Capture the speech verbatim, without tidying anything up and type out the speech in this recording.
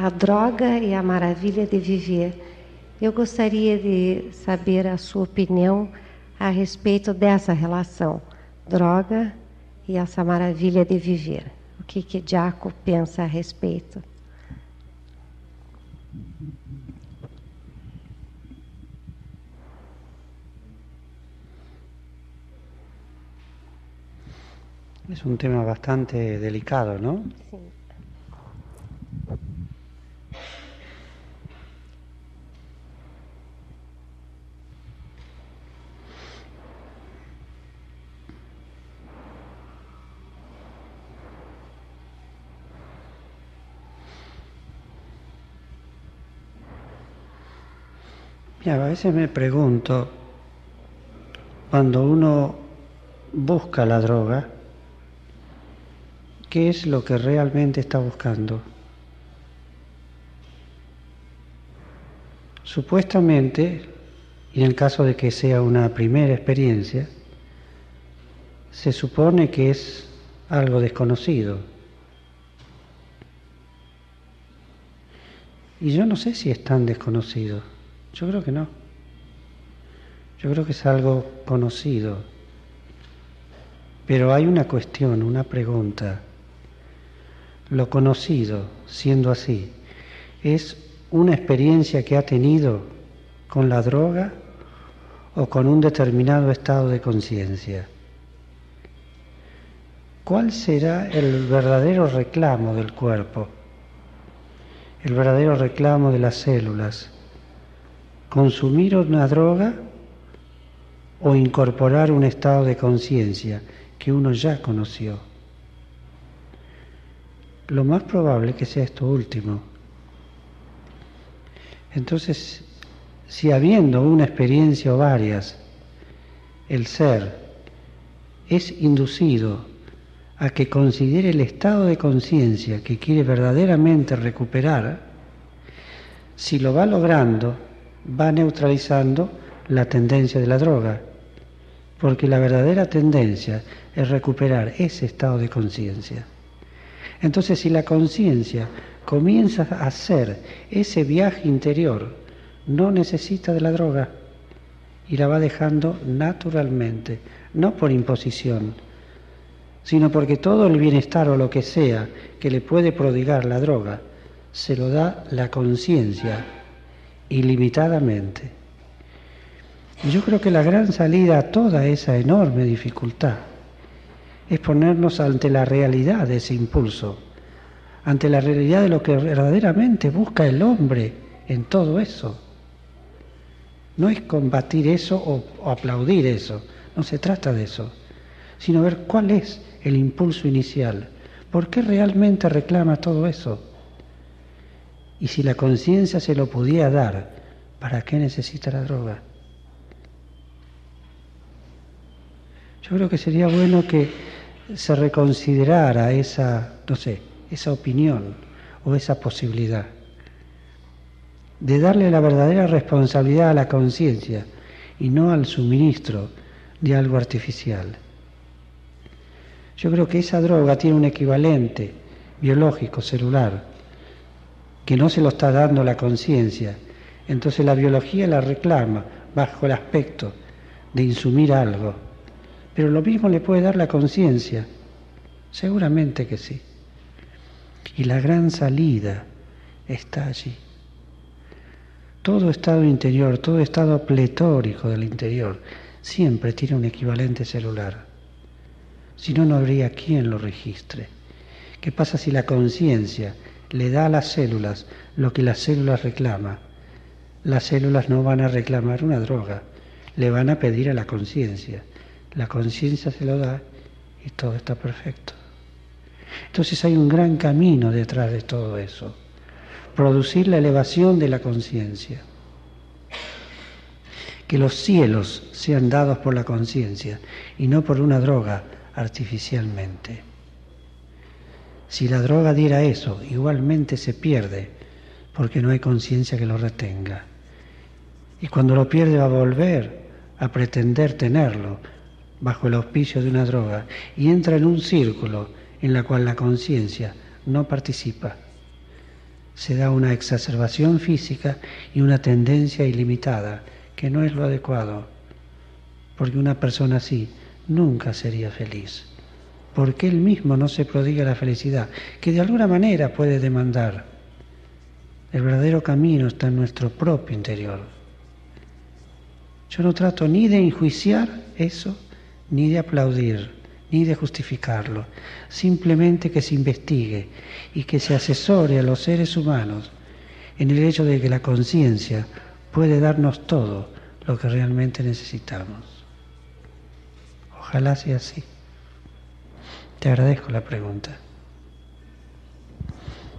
a droga e a maravilha de viver. Eu gostaria de saber a sua opinião a respeito dessa relação, droga e essa maravilha de viver. O que que Jaco pensa a respeito? Es un tema bastante delicado, ¿no? Sí. Mira, a veces me pregunto, cuando uno busca la droga, ¿qué es lo que realmente está buscando? Supuestamente, y en el caso de que sea una primera experiencia, se supone que es algo desconocido. Y yo no sé si es tan desconocido. Yo creo que no. Yo creo que es algo conocido. Pero hay una cuestión, una pregunta. Lo conocido, siendo así, ¿es una experiencia que ha tenido con la droga o con un determinado estado de conciencia? ¿Cuál será el verdadero reclamo del cuerpo? El verdadero reclamo de las células. ¿Consumir una droga o incorporar un estado de conciencia que uno ya conoció? Lo más probable es que sea esto último. Entonces, si habiendo una experiencia o varias, el ser es inducido a que considere el estado de conciencia que quiere verdaderamente recuperar, si lo va logrando, va neutralizando la tendencia de la droga, porque la verdadera tendencia es recuperar ese estado de conciencia. Entonces, si la conciencia comienza a hacer ese viaje interior, no necesita de la droga y la va dejando naturalmente, no por imposición, sino porque todo el bienestar o lo que sea que le puede prodigar la droga, se lo da la conciencia ilimitadamente. Y yo creo que la gran salida a toda esa enorme dificultad es ponernos ante la realidad de ese impulso, ante la realidad de lo que verdaderamente busca el hombre en todo eso. No es combatir eso o, o aplaudir eso, no se trata de eso, sino ver cuál es el impulso inicial, por qué realmente reclama todo eso. Y si la conciencia se lo pudiera dar, ¿para qué necesita la droga? Yo creo que sería bueno que se reconsiderara esa, no sé, esa opinión o esa posibilidad de darle la verdadera responsabilidad a la conciencia y no al suministro de algo artificial. Yo creo que esa droga tiene un equivalente biológico, celular, que no se lo está dando la conciencia. Entonces la biología la reclama bajo el aspecto de insumir algo. Pero lo mismo le puede dar la conciencia. Seguramente que sí. Y la gran salida está allí. Todo estado interior, todo estado pletórico del interior, siempre tiene un equivalente celular. Si no, no habría quien lo registre. ¿Qué pasa si la conciencia le da a las células lo que las células reclaman? Las células no van a reclamar una droga, le van a pedir a la conciencia. La conciencia se lo da y todo está perfecto. Entonces hay un gran camino detrás de todo eso. Producir la elevación de la conciencia. Que los cielos sean dados por la conciencia y no por una droga artificialmente. Si la droga diera eso, igualmente se pierde, porque no hay conciencia que lo retenga. Y cuando lo pierde va a volver a pretender tenerlo bajo el auspicio de una droga y entra en un círculo en el cual la conciencia no participa. se da una exacerbación física y una tendencia ilimitada, que no es lo adecuado, porque una persona así nunca sería feliz, porque él mismo no se prodiga la felicidad, que de alguna manera puede demandar. El verdadero camino está en nuestro propio interior. Yo no trato ni de enjuiciar eso, ni de aplaudir, ni de justificarlo, simplemente que se investigue y que se asesore a los seres humanos en el hecho de que la conciencia puede darnos todo lo que realmente necesitamos. Ojalá sea así. Te agradezco la pregunta.